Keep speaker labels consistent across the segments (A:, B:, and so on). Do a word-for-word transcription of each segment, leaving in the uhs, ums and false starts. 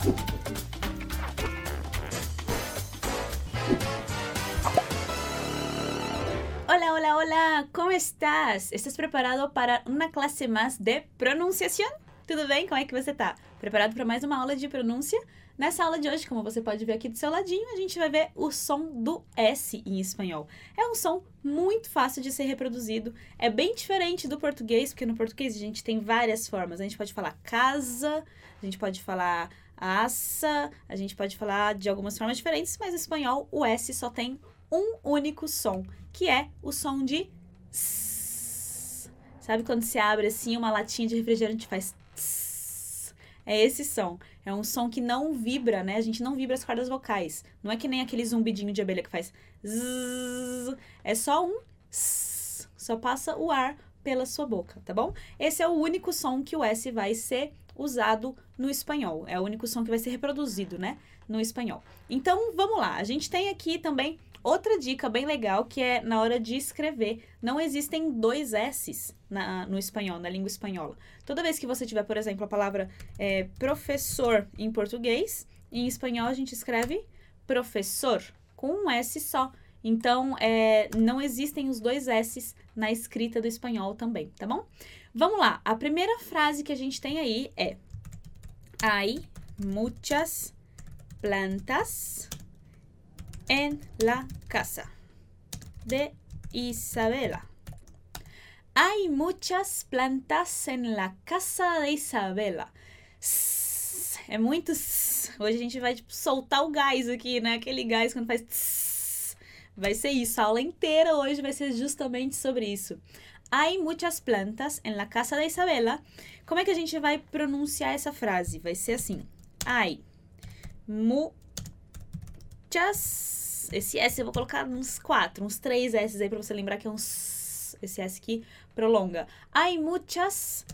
A: Hola, hola, hola, ¿cómo estás? ¿Estás preparado para uma classe mais de pronunciação? Tudo bem? Como é que você tá? Preparado para mais uma aula de pronúncia? Nessa aula de hoje, como você pode ver aqui do seu ladinho, a gente vai ver o som do S em espanhol. É um som muito fácil de ser reproduzido, é bem diferente do português, porque no português a gente tem várias formas. A gente pode falar casa, a gente pode falar assa, a gente pode falar de algumas formas diferentes, mas no espanhol o S só tem um único som, que é o som de S. Sabe quando se abre assim uma latinha de refrigerante e faz tss? É esse som. É um som que não vibra, né? A gente não vibra as cordas vocais. Não é que nem aquele zumbidinho de abelha que faz zzz. É só um S. Só passa o ar pela sua boca, tá bom? Esse é o único som que o S vai ser usado no espanhol. É o único som que vai ser reproduzido, né? No espanhol. Então, vamos lá. A gente tem aqui também outra dica bem legal, que é na hora de escrever. Não existem dois S's na, no espanhol, na língua espanhola. Toda vez que você tiver, por exemplo, a palavra é, professor em português, em espanhol a gente escreve professor, com um S só. Então, é, não existem os dois S's na escrita do espanhol também, tá bom? Vamos lá. A primeira frase que a gente tem aí é: hay muchas plantas en la casa de Isabela. Hay muchas plantas en la casa de Isabela. Sss, é muito sss. Hoje a gente vai tipo, soltar o gás aqui, né? Aquele gás quando faz tss. Vai ser isso. A aula inteira hoje vai ser justamente sobre isso. Hay muchas plantas en la casa de Isabela. Como é que a gente vai pronunciar essa frase? Vai ser assim: hay muchas... Esse S eu vou colocar uns quatro, uns três S aí pra você lembrar que é um S. Esse S aqui prolonga. Hay muchas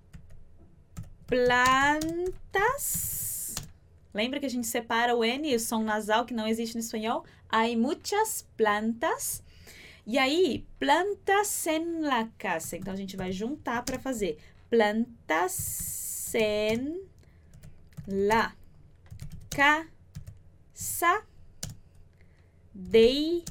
A: plantas. Lembra que a gente separa o N, o som nasal que não existe no espanhol? Hay muchas plantas. E aí, plantas en la casa. Então, a gente vai juntar para fazer plantas en la casa de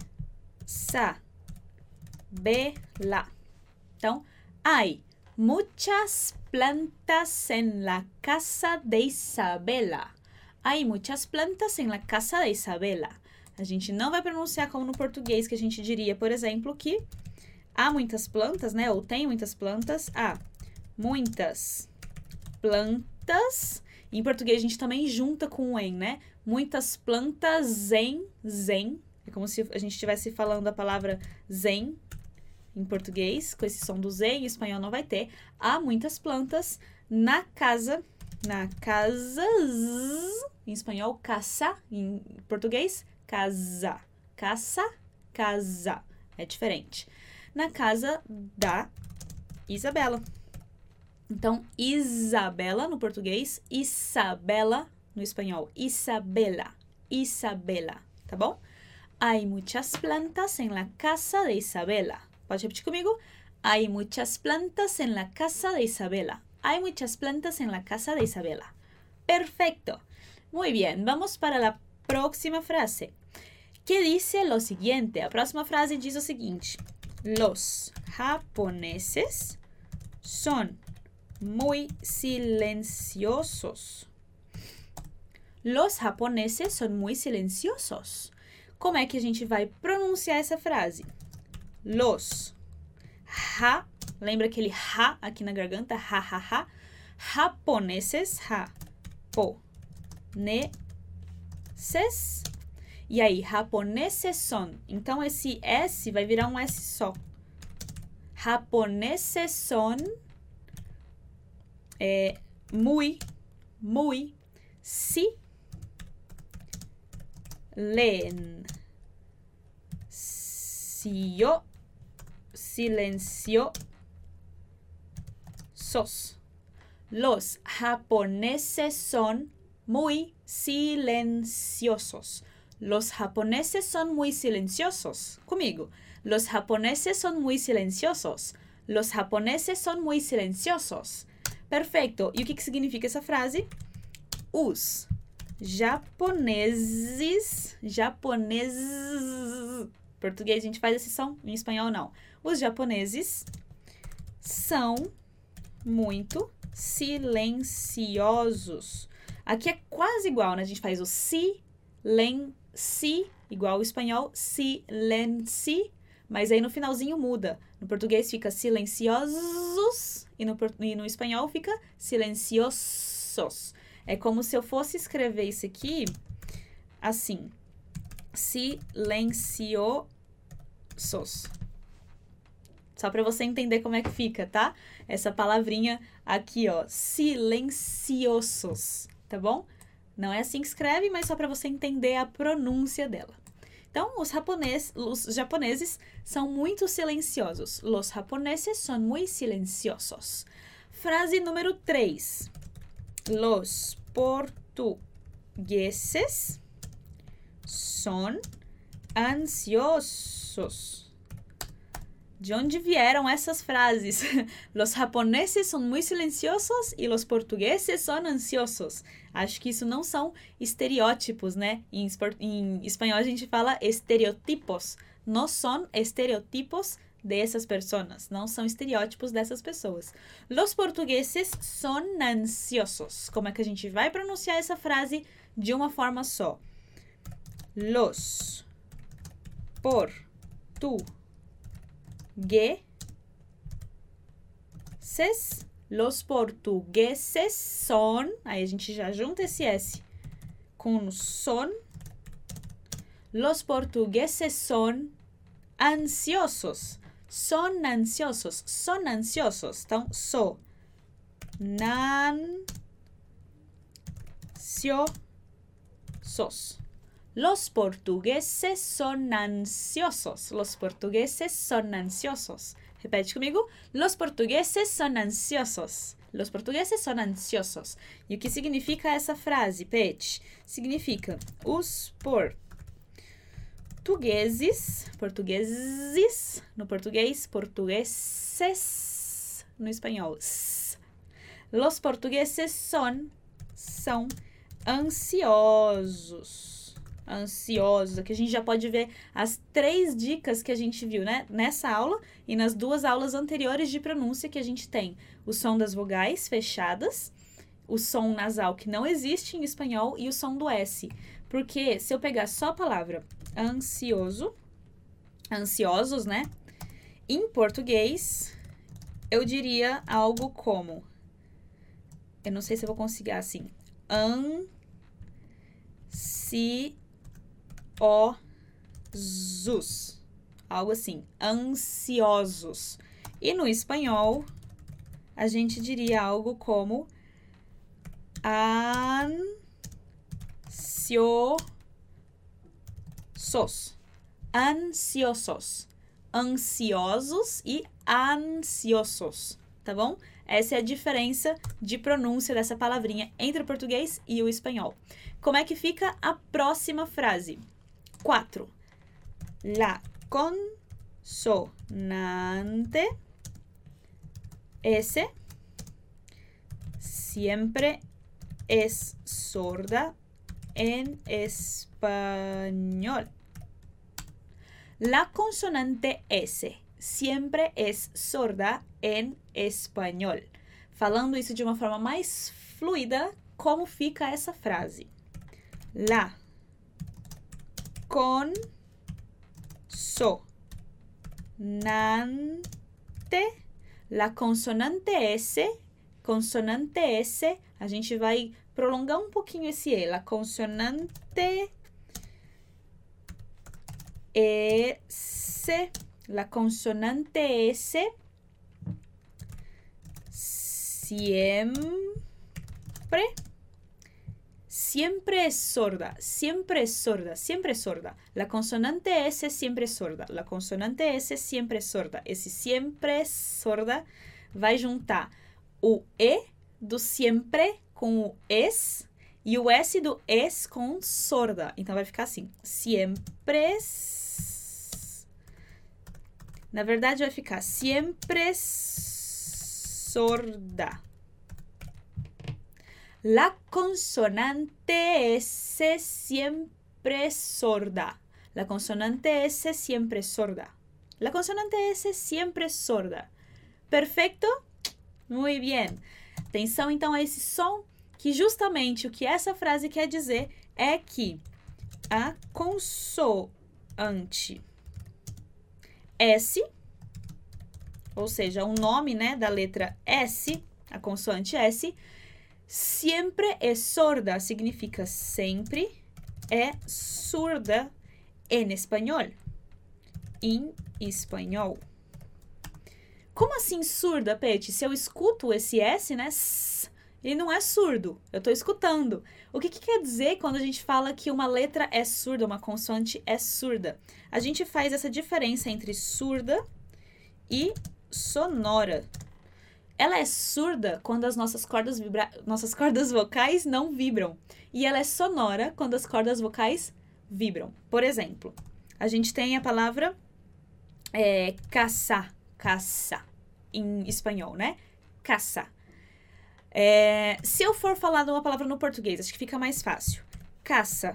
A: Isabela. Então, hay muchas plantas en la casa de Isabela. Hay muchas plantas en la casa de Isabela. A gente não vai pronunciar como no português, que a gente diria, por exemplo, que há muitas plantas, né? Ou tem muitas plantas. Há muitas plantas. Em português, a gente também junta com o em, né? Muitas plantas em zen. É como se a gente estivesse falando a palavra zen em português, com esse som do Z, em espanhol não vai ter. Há muitas plantas na casa, na casa, z, em espanhol, casa, em português, casa. Casa, casa. É diferente. Na casa da Isabela. Então, Isabela no português, Isabela no espanhol, Isabela, Isabela, tá bom? Hay muchas plantas en la casa de Isabela. Pode repetir comigo? Hay muchas plantas en la casa de Isabela. Hay muchas plantas en la casa de Isabela. Perfecto. Muy bien, vamos para la próxima frase. Que dice lo siguiente. A próxima frase diz o seguinte: los japoneses son muy silenciosos. Los japoneses son muy silenciosos. Como é que a gente vai pronunciar essa frase? Los. Ha. Lembra aquele ha aqui na garganta? Ha, ha, ha. Japoneses. Ha. Po. Ne. Ses. E aí, japoneses son. Então, esse S vai virar um S só. Japoneses son. É, muy. Muy. Si. Len. Sio. Silencio. Sos. Los japoneses son muy silenciosos. Los japoneses son muy silenciosos. Comigo. Los japoneses son muy silenciosos. Los japoneses son muy silenciosos. Perfeito. E o que, que significa essa frase? Os japoneses, japoneses, português a gente faz esse som, em espanhol não. Os japoneses são muito silenciosos. Aqui é quase igual, né? A gente faz o si, len, si, igual ao espanhol, silenci, mas aí no finalzinho muda. No português fica silenciosos e no, e no espanhol fica silenciosos. É como se eu fosse escrever isso aqui assim, silenciosos. Só para você entender como é que fica, tá? Essa palavrinha aqui, ó, silenciosos, tá bom? Não é assim que escreve, mas só para você entender a pronúncia dela. Então, os, japonês, os japoneses são muito silenciosos. Los japoneses son muy silenciosos. Frase número três. Los portugueses son ansiosos. De onde vieram essas frases? Los japoneses são muito silenciosos e los portugueses são ansiosos. Acho que isso não são estereótipos, né? Em, em espanhol a gente fala estereotipos. Não são estereotipos dessas pessoas. Não são estereótipos dessas pessoas. Los portugueses são ansiosos. Como é que a gente vai pronunciar essa frase de uma forma só? Los portugueses Los portugueses son, aí a gente já junta esse S com son. Los portugueses son ansiosos. Son ansiosos. Son ansiosos. Então, so. Nanciosos. Los portugueses son ansiosos. Los portugueses son ansiosos. Repete comigo. Los portugueses son ansiosos. Los portugueses son ansiosos. E o que significa essa frase, Pet? Significa os portugueses, portugueses, no português, portugueses, no espanhol. Los portugueses son, são ansiosos. Ansiosos. Aqui a gente já pode ver as três dicas que a gente viu, né? Nessa aula e nas duas aulas anteriores de pronúncia que a gente tem. O som das vogais fechadas, o som nasal que não existe em espanhol e o som do S. Porque se eu pegar só a palavra ansioso, ansiosos, né? Em português, eu diria algo como... Eu não sei se eu vou conseguir assim. Ansi... Osos. Algo assim. Ansiosos. E no espanhol, a gente diria algo como ansiosos. Ansiosos. Ansiosos e ansiosos. Tá bom? Essa é a diferença de pronúncia dessa palavrinha entre o português e o espanhol. Como é que fica a próxima frase? quatro. La consonante S siempre es sorda en español. La consonante S siempre es sorda en español. Falando isso de uma forma mais fluida, como fica essa frase? La con so nante, la consonante S, consonante S, a gente vai prolongar um pouquinho esse E, la consonante S, la consonante S siempre Siempre es sorda, siempre es sorda, siempre es sorda. La consonante S siempre es sorda. La consonante S siempre es sorda. Esse siempre es sorda vai juntar o E do siempre com o es e o S do es com sorda. Então, vai ficar assim. Siempre... Na verdade, vai ficar siempre sorda. La consonante S siempre sorda. La consonante S siempre sorda. La consonante S siempre sorda. Perfeito? Muito bem. Atenção, então, a esse som, que justamente o que essa frase quer dizer é que a consoante S, ou seja, o nome, né, da letra S, a consoante S, siempre é sorda, significa sempre é surda em espanhol. Em espanhol. Como assim surda, Peti? Se eu escuto esse S, né? S, ele não é surdo. Eu estou escutando. O que, que quer dizer quando a gente fala que uma letra é surda, uma consoante é surda? A gente faz essa diferença entre surda e sonora. Ela é surda quando as nossas cordas, vibra... nossas cordas vocais não vibram. E ela é sonora quando as cordas vocais vibram. Por exemplo, a gente tem a palavra é, caça, caça, em espanhol, né? Caça. É, se eu for falar de uma palavra no português, acho que fica mais fácil. Caça.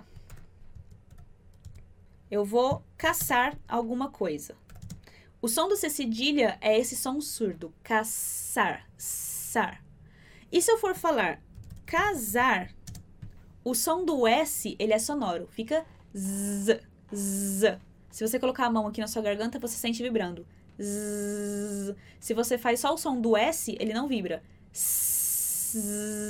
A: Eu vou caçar alguma coisa. O som do C cedilha é esse som surdo. Caçar, sar. E se eu for falar casar, o som do S, ele é sonoro. Fica z, z. Se você colocar a mão aqui na sua garganta, você sente vibrando. Z. Se você faz só o som do S, ele não vibra. S,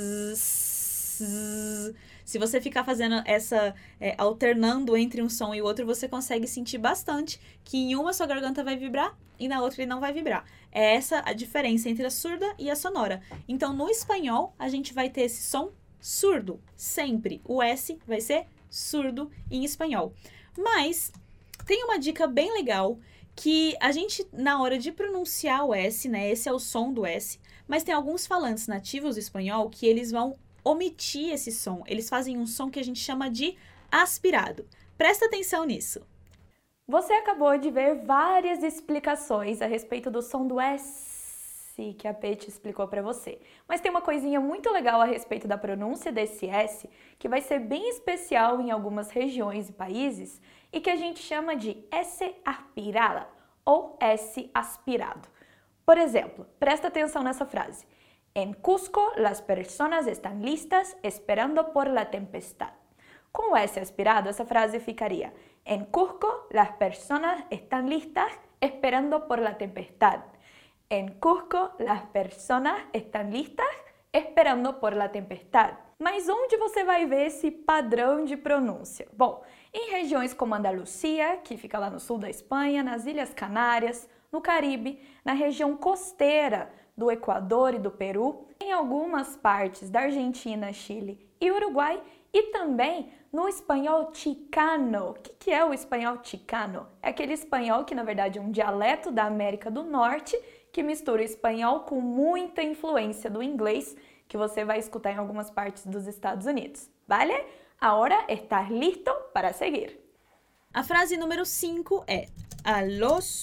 A: s. Se você ficar fazendo essa, é, alternando entre um som e o outro, você consegue sentir bastante que em uma sua garganta vai vibrar e na outra ele não vai vibrar. É essa a diferença entre a surda e a sonora. Então, no espanhol, a gente vai ter esse som surdo, sempre. O S vai ser surdo em espanhol. Mas tem uma dica bem legal que a gente, na hora de pronunciar o S, né, esse é o som do S, mas tem alguns falantes nativos do espanhol que eles vão omitir esse som. Eles fazem um som que a gente chama de aspirado. Presta atenção nisso.
B: Você acabou de ver várias explicações a respeito do som do S que a Peti explicou para você. Mas tem uma coisinha muito legal a respeito da pronúncia desse S que vai ser bem especial em algumas regiões e países e que a gente chama de S aspirada ou S aspirado. Por exemplo, presta atenção nessa frase. En Cusco, las personas están listas esperando por la tempestad. Com o S aspirado, essa frase ficaria: En Cusco, las personas están listas esperando por la tempestad. En Cusco, las personas están listas esperando por la tempestad. Mas onde você vai ver esse padrão de pronúncia? Bom, em regiões como Andalucia, que fica lá no sul da Espanha, nas Ilhas Canárias, no Caribe, na região costeira do Equador e do Peru, em algumas partes da Argentina, Chile e Uruguai, e também no espanhol chicano. O que é o espanhol chicano? É aquele espanhol que, na verdade, é um dialeto da América do Norte, que mistura o espanhol com muita influência do inglês, que você vai escutar em algumas partes dos Estados Unidos. Vale? Agora estás listo para seguir.
A: A frase número cinco é: a los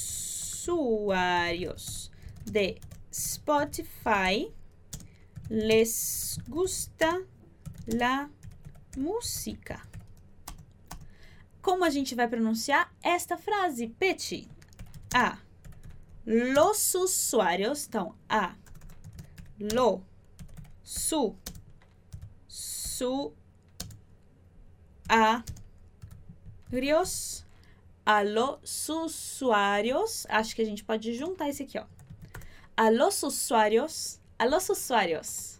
A: usuarios de Spotify les gusta la música. Como a gente vai pronunciar esta frase, Peti? A. Los usuarios. Então, a. Lo. Su. Su. A. Rios. A los usuarios. Acho que a gente pode juntar esse aqui, ó. A los usuarios. A los usuarios.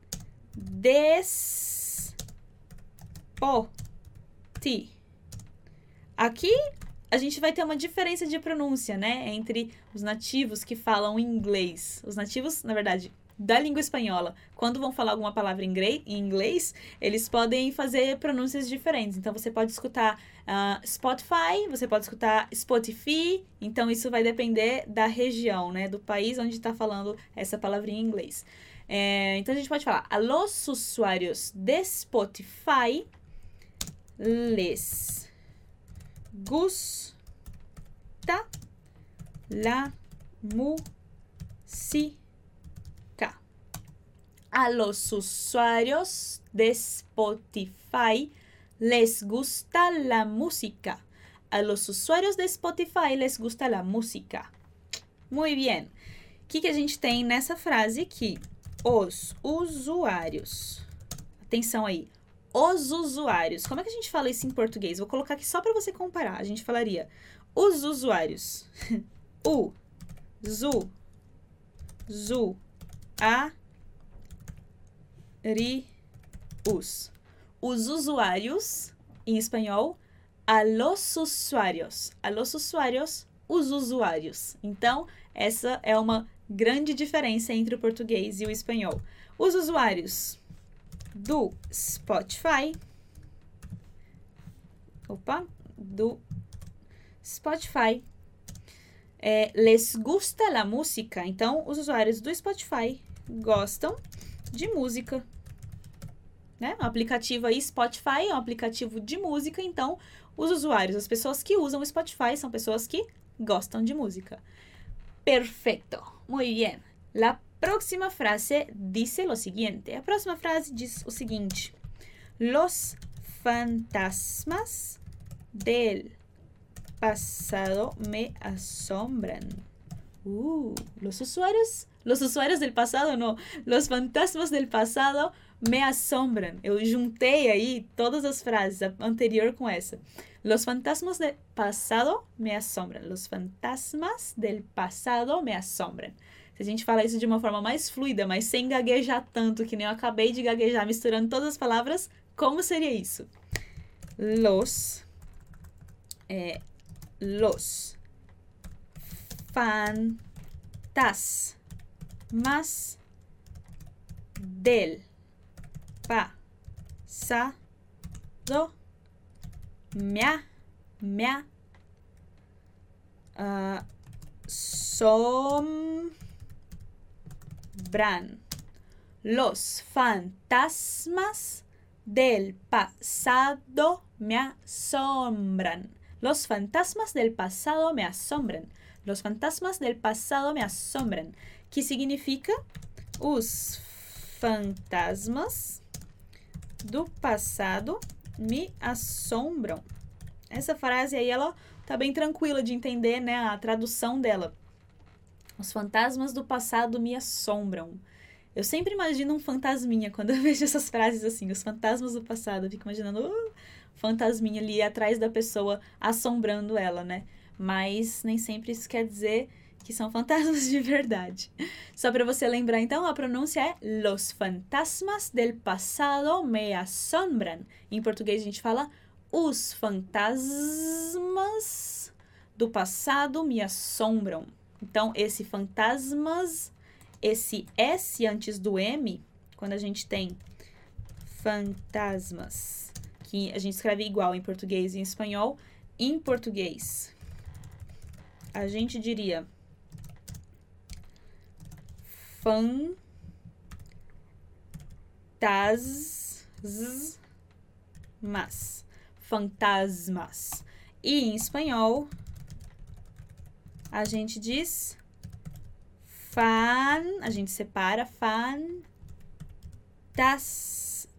A: Des. Po. Ti. Aqui a gente vai ter uma diferença de pronúncia, né? Entre os nativos que falam inglês. Os nativos, na verdade, da língua espanhola, quando vão falar alguma palavra em inglês, eles podem fazer pronúncias diferentes. Então, você pode escutar uh, Spotify, você pode escutar Spotify. Então, isso vai depender da região, né? Do país onde está falando essa palavrinha em inglês. É, então, a gente pode falar: a los usuarios de Spotify les gusta la música. A los usuarios de Spotify les gusta la música. A los usuários de Spotify les gusta la música. Muito bem. O que, que a gente tem nessa frase aqui? Os usuários. Atenção aí. Os usuários. Como é que a gente fala isso em português? Vou colocar aqui só para você comparar. A gente falaria os usuários. U, zu, zu, a, ri, us. Os usuários, em espanhol, a los usuários. A los usuários, os usuários. Então, essa é uma grande diferença entre o português e o espanhol. Os usuários do Spotify, opa, do Spotify, é, les gusta la música. Então, os usuários do Spotify gostam de música. Né? O aplicativo aí, Spotify, é um aplicativo de música, então os usuários, as pessoas que usam o Spotify são pessoas que gostam de música. Perfeito. Muy bien. La próxima frase dice lo siguiente. A próxima frase diz o seguinte. Los fantasmas del pasado me asombran. Uh, los usuarios, los usuarios del pasado, no. Los fantasmas del pasado me asombran. Eu juntei aí todas as frases, a anterior com essa. Los fantasmas del pasado me asombran. Los fantasmas del pasado me asombran. Se a gente falar isso de uma forma mais fluida, mas sem gaguejar tanto, que nem eu acabei de gaguejar misturando todas as palavras, como seria isso? Los, é, los fantasmas del pasado me, me uh, asombran. Los fantasmas del pasado me asombran. Los fantasmas del pasado me asombran. Los fantasmas del pasado me asombran. Que significa os fantasmas do passado me assombram. Essa frase aí, ela tá bem tranquila de entender, né? A tradução dela. Os fantasmas do passado me assombram. Eu sempre imagino um fantasminha quando eu vejo essas frases assim. Os fantasmas do passado. Eu fico imaginando uh, fantasminha ali atrás da pessoa assombrando ela, né? Mas nem sempre isso quer dizer que são fantasmas de verdade. Só para você lembrar, então, a pronúncia é Los fantasmas del pasado me asombran. Em português a gente fala os fantasmas do passado me assombram. Então, esse fantasmas, esse S antes do M, quando a gente tem fantasmas, que a gente escreve igual em português e em espanhol, em português a gente diria fantasmas. Fantasmas. E em espanhol, a gente diz fan, a gente separa fantasmas.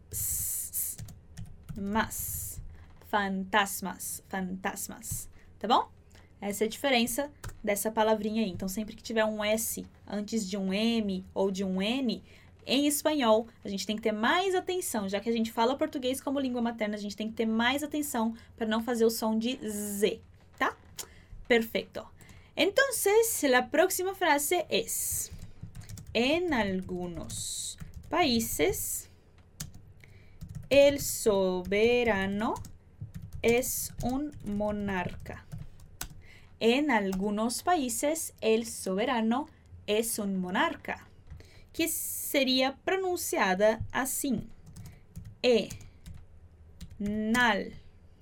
A: Fantasmas. Fantasmas. Tá bom? Essa é a diferença dessa palavrinha aí. Então, sempre que tiver um S antes de um M ou de um N, em espanhol, a gente tem que ter mais atenção. Já que a gente fala português como língua materna, a gente tem que ter mais atenção para não fazer o som de Z, tá? Perfeito. Entonces, la próxima frase es: en algunos países, el soberano es un monarca. En algunos países, el soberano es un monarca, que seria pronunciada assim: E, nal,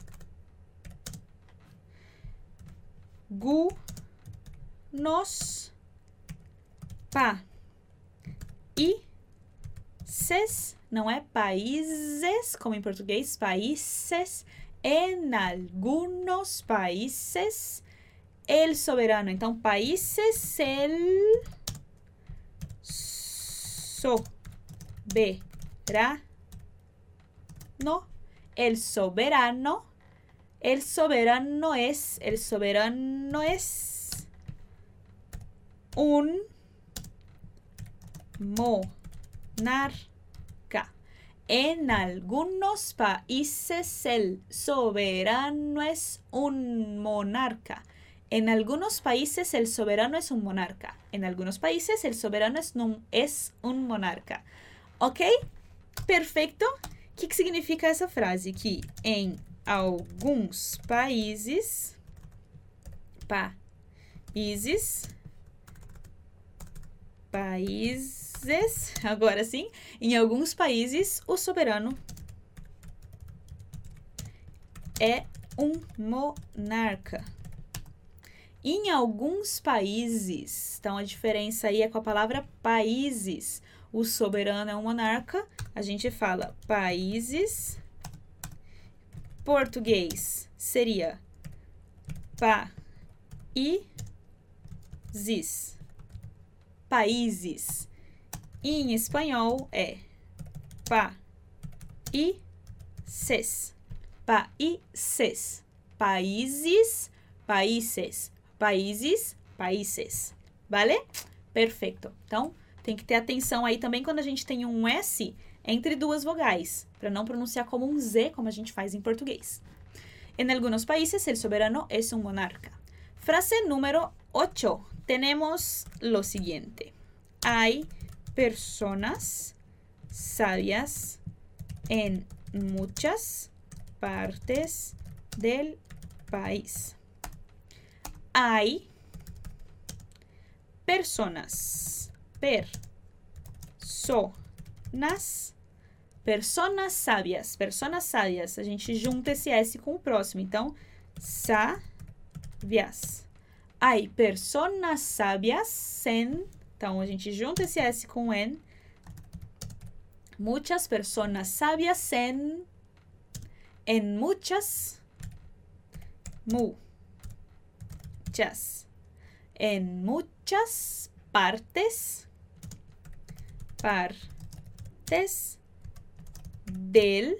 A: gu, nos, pa, i, ses, não é países, como em português, países, en algunos países, el soberano. Então, países, el El soberano. El soberano es, el soberano es un monarca. En algunos países el soberano es un monarca. En algunos países el soberano es un monarca. En algunos países el soberano es un, es un monarca. Ok? Perfeito? O que, que significa essa frase? Que em alguns países, países, países, agora sim, em alguns países o soberano é um monarca. Em alguns países, então a diferença aí é com a palavra países. O soberano é um monarca, a gente fala países. Português seria países. Países. E em espanhol é países. Países. Países, países. Países, países. Vale? Perfeito. Então, tem que ter atenção aí também quando a gente tem um S entre duas vogais, para não pronunciar como um Z, como a gente faz em português. En algunos países, el soberano es un monarca. Frase número ocho. Tenemos lo siguiente. Hay personas sabias en muchas partes del país. Hay personas, personas, personas sábias, personas sábias. A gente junta esse S com o próximo, então, sábias. Hay personas sabias en, então, a gente junta esse S com en. Muchas personas sabias en, en muchas, muchas, en muchas partes, partes del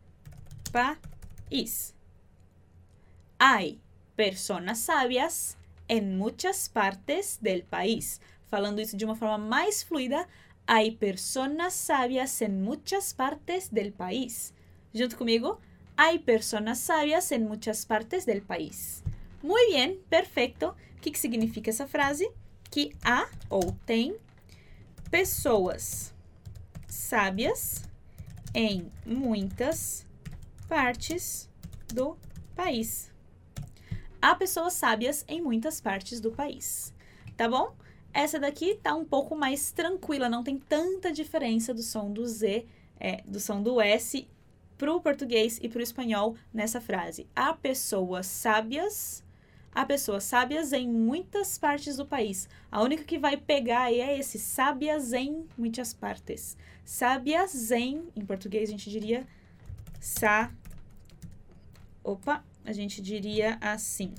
A: país. Hay personas sabias en muchas partes del país. Falando isso de uma forma mais fluida, hay personas sabias en muchas partes del país. Junto comigo, hay personas sabias en muchas partes del país. Muy bien, perfeito. O que, que significa essa frase? Que há ou tem pessoas sábias em muitas partes do país. Há pessoas sábias em muitas partes do país. Tá bom? Essa daqui tá um pouco mais tranquila, não tem tanta diferença do som do Z, é, do som do S pro português e pro espanhol nessa frase. Há pessoas sábias, há pessoas sábias em muitas partes do país. A única que vai pegar aí é esse, sábias em muitas partes. Sábias em, em português a gente diria sa, opa, a gente diria assim,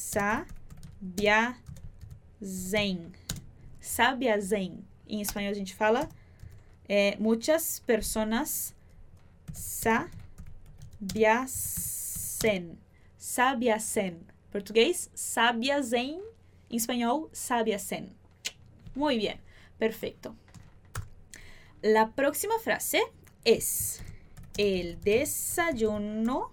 A: sabiazen. Sabiazen. Em espanhol a gente fala é, muchas personas sabiacen. Sabiacen. Português, sabiazen. Em espanhol, sabiacen. Muy bien. Perfecto. La próxima frase es: el desayuno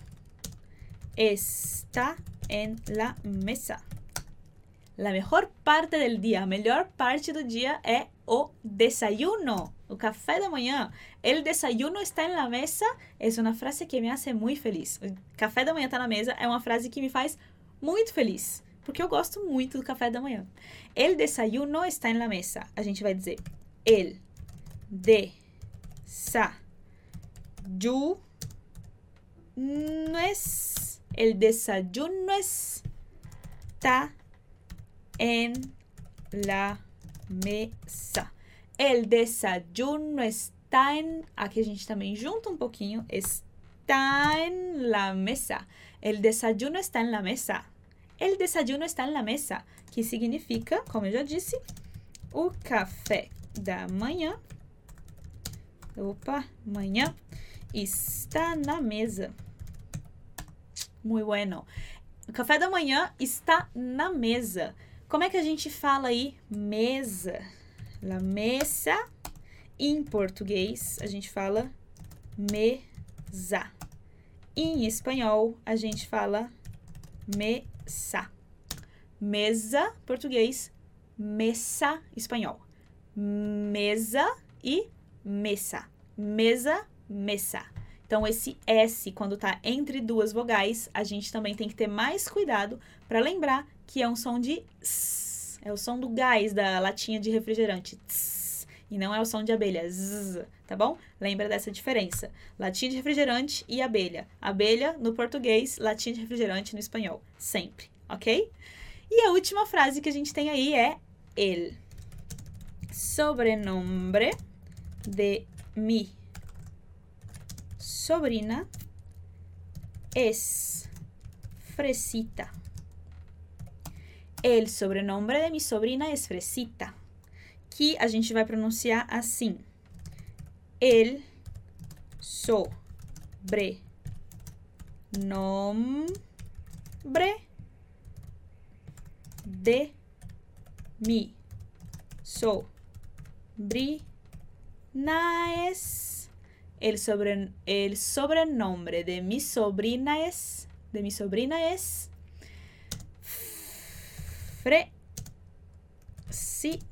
A: está en la mesa. La mejor parte del dia, a melhor parte do dia é o desayuno, o café da manhã. El desayuno está en la mesa é uma frase que me hace muito feliz. O café da manhã está na mesa é uma frase que me faz muito feliz, porque eu gosto muito do café da manhã. El desayuno está en la mesa. A gente vai dizer el desayuno es, el desayuno está en la mesa. El desayuno está en... Aqui a gente também junta um pouquinho. Está en la mesa. El desayuno está en la mesa. El desayuno está en la mesa. Que significa, como eu já disse, o café da manhã Opa, manhã está na mesa. Muito bueno. O café da manhã está na mesa. Como é que a gente fala aí mesa? La mesa. Em português, a gente fala mesa. Em espanhol, a gente fala mesa. Mesa, português, mesa, espanhol. Mesa e mesa. Mesa, mesa. Então, esse S, quando tá entre duas vogais, a gente também tem que ter mais cuidado para lembrar que é um som de S. É o som do gás da latinha de refrigerante. Tss. E não é o som de abelha, zzz, tá bom? Lembra dessa diferença. Latinha de refrigerante e abelha. Abelha no português, latinha de refrigerante no espanhol. Sempre, ok? E a última frase que a gente tem aí é el sobrenombre de mi sobrina es Fresita. El sobrenombre de mi sobrina es Fresita. Que a gente vai pronunciar assim. El sobrenombre de mi sobrina es el sobre el sobrenombre de mi sobrina es de mi sobrina es Fresita.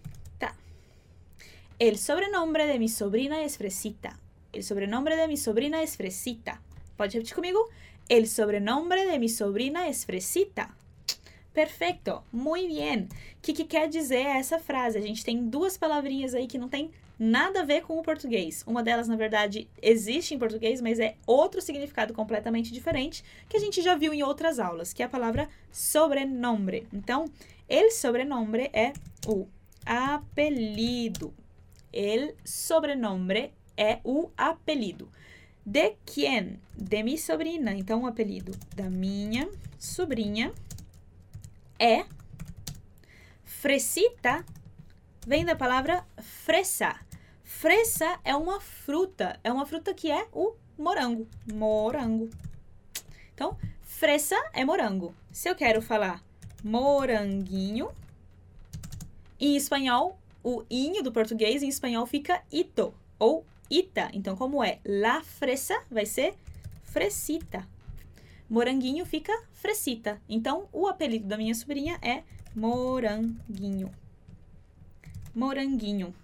A: El sobrenombre de mi sobrina es Fresita. El sobrenombre de mi sobrina es Fresita. Pode repetir comigo? El sobrenombre de mi sobrina es Fresita. Perfeito, muito bem. O que, que quer dizer essa frase? A gente tem duas palavrinhas aí que não tem nada a ver com o português. Uma delas, na verdade, existe em português, mas é outro significado completamente diferente, que a gente já viu em outras aulas, que é a palavra sobrenombre. Então, el sobrenombre é o apelido. El sobrenombre é o apelido. De quem? De mi sobrina. Então, o apelido da minha sobrinha é Fresita, vem da palavra fresa. Fresa é uma fruta, é uma fruta que é o morango. Morango. Então, fresa é morango. Se eu quero falar moranguinho, em espanhol, o inho do português em espanhol fica ito ou ita. Então, como é la fresa, vai ser Fresita. Moranguinho fica Fresita. Então, o apelido da minha sobrinha é Moranguinho. Moranguinho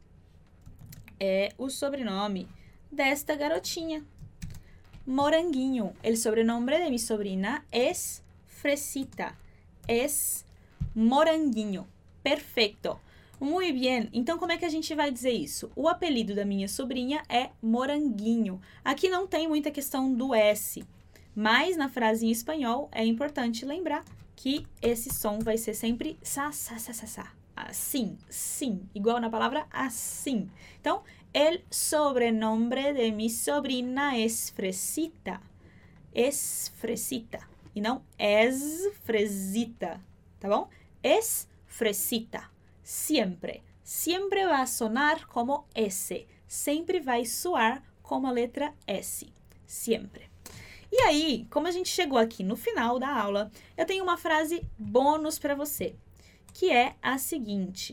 A: é o sobrenome desta garotinha. Moranguinho. El sobrenombre de mi sobrina es Fresita. Es Moranguinho. Perfeito. Muito bem. Então, como é que a gente vai dizer isso? O apelido da minha sobrinha é Moranguinho. Aqui não tem muita questão do S. Mas na frase em espanhol é importante lembrar que esse som vai ser sempre sa, sa, sa, sa, sa. Assim, sim. Igual na palavra assim. Então, el sobrenombre de mi sobrina es Fresita. Es Fresita. E não es Fresita. Tá bom? Es Fresita. Siempre. Siempre vai sonar como S. Sempre vai soar como a letra S. Siempre. E aí, como a gente chegou aqui no final da aula, eu tenho uma frase bônus para você, que é a seguinte.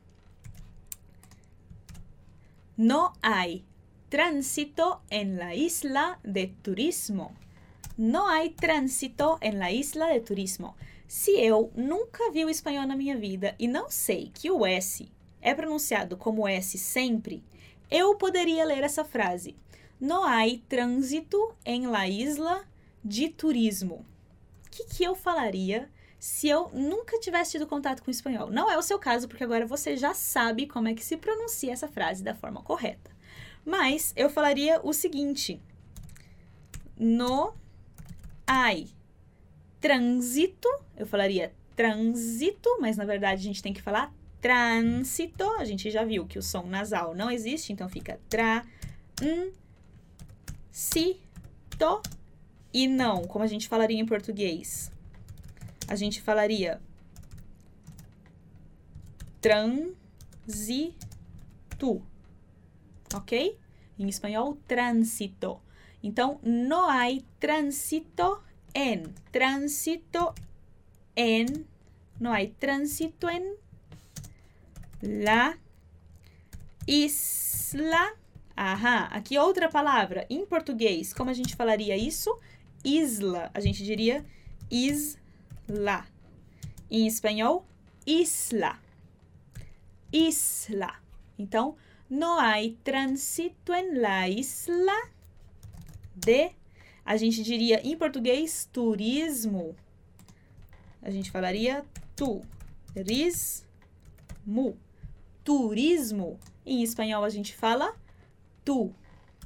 A: No hay tránsito en la isla de turismo. No hay tránsito en la isla de turismo. Se eu nunca vi o espanhol na minha vida e não sei que o S é pronunciado como S sempre, eu poderia ler essa frase. No hay trânsito en la isla de turismo. O que, que eu falaria se eu nunca tivesse tido contato com o espanhol? Não é o seu caso, porque agora você já sabe como é que se pronuncia essa frase da forma correta. Mas eu falaria o seguinte. No hay trânsito. Eu falaria trânsito, mas na verdade a gente tem que falar trânsito. A gente já viu que o som nasal não existe, então fica tra, n, si, to e não, como a gente falaria em português. A gente falaria trânsito. ok? Em espanhol, tránsito. Então, no hay tránsito en. Tránsito en. No hay tránsito en la isla. Aham, aqui outra palavra. Em português, como a gente falaria isso? Isla. A gente diria isla. Em espanhol, isla. Isla. Então, no hay tránsito en la isla de... A gente diria em português, turismo. A gente falaria turismo. Turismo. Em espanhol, a gente fala tu.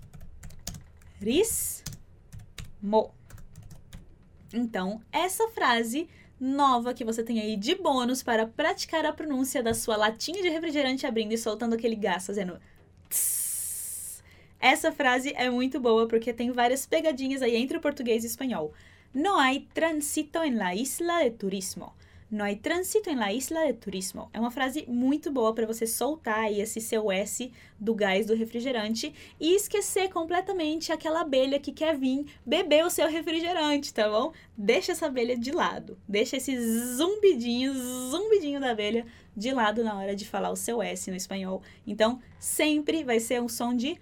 A: Rismo. Então, essa frase nova que você tem aí de bônus para praticar a pronúncia da sua latinha de refrigerante abrindo e soltando aquele gás, fazendo tss. Essa frase é muito boa porque tem várias pegadinhas aí entre o português e o espanhol. No hay tránsito en la isla de turismo. No hay tránsito en la isla de turismo. É uma frase muito boa para você soltar aí esse seu S do gás do refrigerante e esquecer completamente aquela abelha que quer vir beber o seu refrigerante, tá bom? Deixa essa abelha de lado. Deixa esse zumbidinho, zumbidinho da abelha de lado na hora de falar o seu S no espanhol. Então, sempre vai ser um som de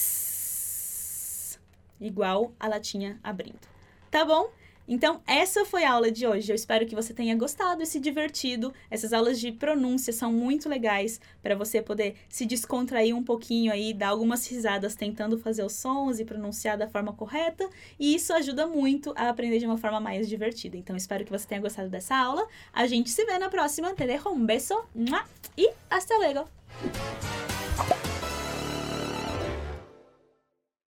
A: S, igual a latinha abrindo. Tá bom? Então, essa foi a aula de hoje. Eu espero que você tenha gostado e se divertido. Essas aulas de pronúncia são muito legais para você poder se descontrair um pouquinho aí, dar algumas risadas tentando fazer os sons e pronunciar da forma correta. E isso ajuda muito a aprender de uma forma mais divertida. Então, espero que você tenha gostado dessa aula. A gente se vê na próxima. Te dejo um beijo e hasta luego!